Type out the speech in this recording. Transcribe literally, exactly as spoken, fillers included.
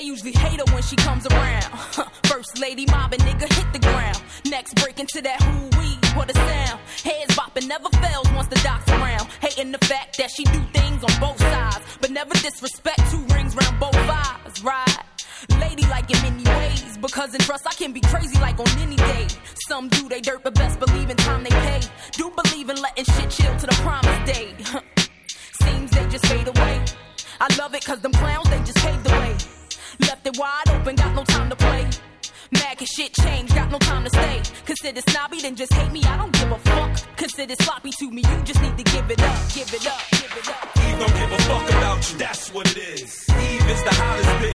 They usually hate her when she comes around. First lady mobbing, nigga hit the ground. Next break into that hoo-wee, what a sound. Heads bopping never fails once the doc's around. Hating the fact that she do things on both sides, but never disrespect two rings round both eyes, right? Lady like in many ways, because in trust I can be crazy like on any day. Some do they dirt, but best believe in time they pay. Do believe in letting shit chill to the promised day. Seems they just fade away. I love it cause them clowns, they just paved the way. Left it wide open, got no time to play. Mad cause shit changed, got no time to stay. Consider snobby, then just hate me, I don't give a fuck. Consider sloppy to me, you just need to give it up, give it up, give it up. Eve don't give a fuck about you, that's what it is. Eve is the hottest bitch.